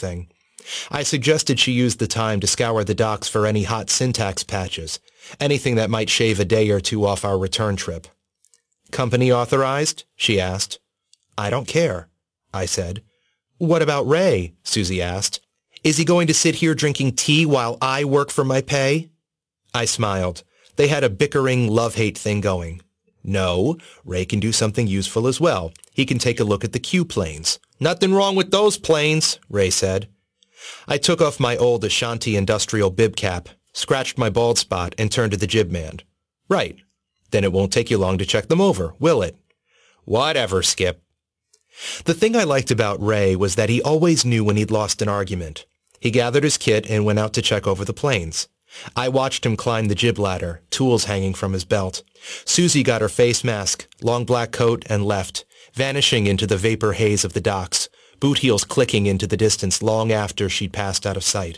thing. I suggested she use the time to scour the docks for any hot syntax patches, anything that might shave a day or two off our return trip. "Company authorized?" she asked. "I don't care," I said. "What about Ray?" Susie asked. "Is he going to sit here drinking tea while I work for my pay?" I smiled. They had a bickering love-hate thing going. "No, Ray can do something useful as well. He can take a look at the Q planes." "Nothing wrong with those planes," Ray said. I took off my old Ashanti industrial bib cap, scratched my bald spot, and turned to the jib man. "Right. Then it won't take you long to check them over, will it?" "Whatever, Skip." The thing I liked about Ray was that he always knew when he'd lost an argument. He gathered his kit and went out to check over the planes. I watched him climb the jib ladder, tools hanging from his belt. Susie got her face mask, long black coat, and left, vanishing into the vapor haze of the docks, boot heels clicking into the distance long after she'd passed out of sight.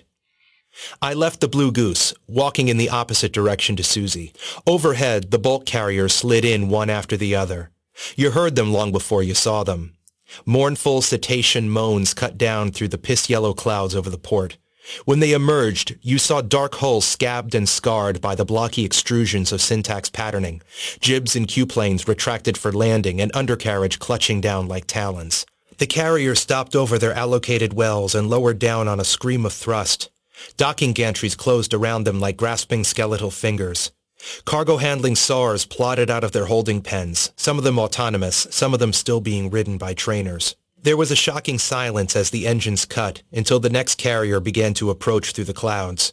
I left the Blue Goose, walking in the opposite direction to Susie. Overhead, the bulk carriers slid in one after the other. You heard them long before you saw them. Mournful cetacean moans cut down through the piss-yellow clouds over the port. When they emerged, you saw dark hulls scabbed and scarred by the blocky extrusions of syntax patterning, jibs and Q-planes retracted for landing and undercarriage clutching down like talons. The carriers stopped over their allocated wells and lowered down on a scream of thrust. Docking gantries closed around them like grasping skeletal fingers. Cargo handling SARs plodded out of their holding pens, some of them autonomous, some of them still being ridden by trainers. There was a shocking silence as the engines cut, until the next carrier began to approach through the clouds.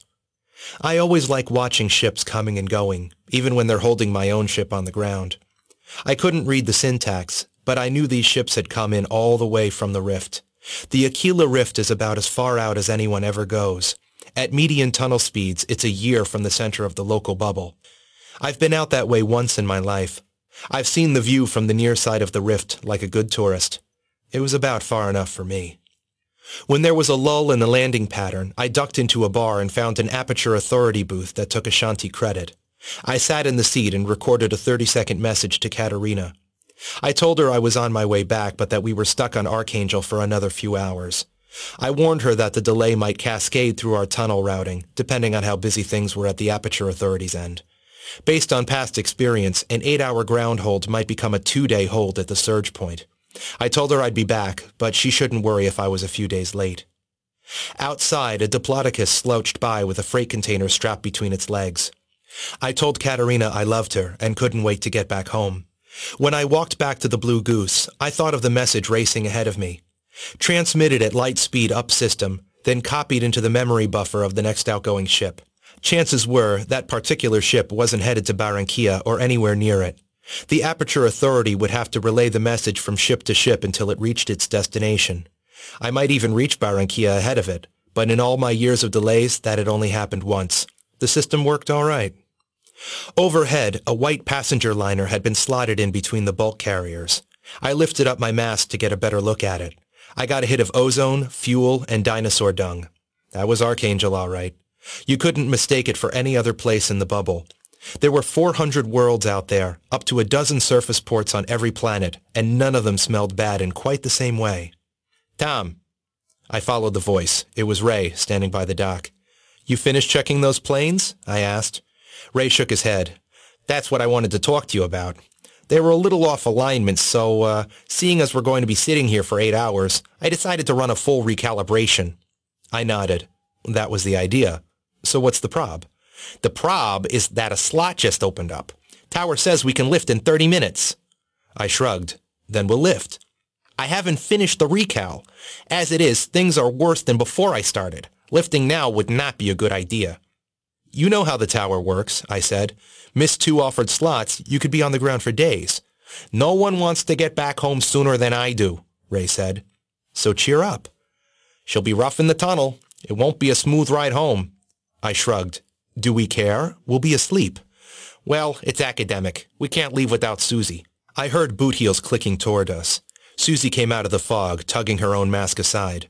I always like watching ships coming and going, even when they're holding my own ship on the ground. I couldn't read the syntax, but I knew these ships had come in all the way from the Rift. The Aquila Rift is about as far out as anyone ever goes. At median tunnel speeds, it's a year from the center of the local bubble. I've been out that way once in my life. I've seen the view from the near side of the Rift like a good tourist. It was about far enough for me. When there was a lull in the landing pattern, I ducked into a bar and found an Aperture Authority booth that took Ashanti credit. I sat in the seat and recorded a 30-second message to Katerina. I told her I was on my way back, but that we were stuck on Archangel for another few hours. I warned her that the delay might cascade through our tunnel routing, depending on how busy things were at the Aperture Authority's end. Based on past experience, an 8-hour ground hold might become a 2-day hold at the surge point. I told her I'd be back, but she shouldn't worry if I was a few days late. Outside, a Diplodocus slouched by with a freight container strapped between its legs. I told Katerina I loved her and couldn't wait to get back home. When I walked back to the Blue Goose, I thought of the message racing ahead of me. Transmitted at light speed up system, then copied into the memory buffer of the next outgoing ship. Chances were that particular ship wasn't headed to Barranquilla or anywhere near it. The Aperture Authority would have to relay the message from ship to ship until it reached its destination. I might even reach Barranquilla ahead of it, but in all my years of delays, that had only happened once. The system worked all right. Overhead, a white passenger liner had been slotted in between the bulk carriers. I lifted up my mask to get a better look at it. I got a hit of ozone, fuel, and dinosaur dung. That was Archangel, all right. You couldn't mistake it for any other place in the bubble. There were 400 worlds out there, up to a dozen surface ports on every planet, and none of them smelled bad in quite the same way. "Tom." I followed the voice. It was Ray, standing by the dock. "You finished checking those planes?" I asked. Ray shook his head. "That's what I wanted to talk to you about. They were a little off alignment, so, seeing as we're going to be sitting here for 8 hours, I decided to run a full recalibration." I nodded. That was the idea. So what's the prob? "The prob is that a slot just opened up. Tower says we can lift in 30 minutes. I shrugged. "Then we'll lift." "I haven't finished the recal. As it is, things are worse than before I started. Lifting now would not be a good idea." "You know how the tower works," I said. "Miss 2 offered slots, you could be on the ground for days." "No one wants to get back home sooner than I do," Ray said. "So cheer up." "She'll be rough in the tunnel. It won't be a smooth ride home." I shrugged. "Do we care? We'll be asleep." "Well, it's academic. We can't leave without Susie." I heard boot heels clicking toward us. Susie came out of the fog, tugging her own mask aside.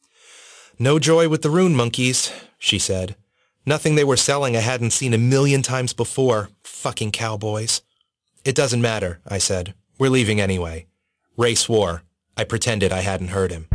"No joy with the rune monkeys," she said. "Nothing they were selling I hadn't seen a million times before. Fucking cowboys." "It doesn't matter," I said. "We're leaving anyway." Ray swore. I pretended I hadn't heard him.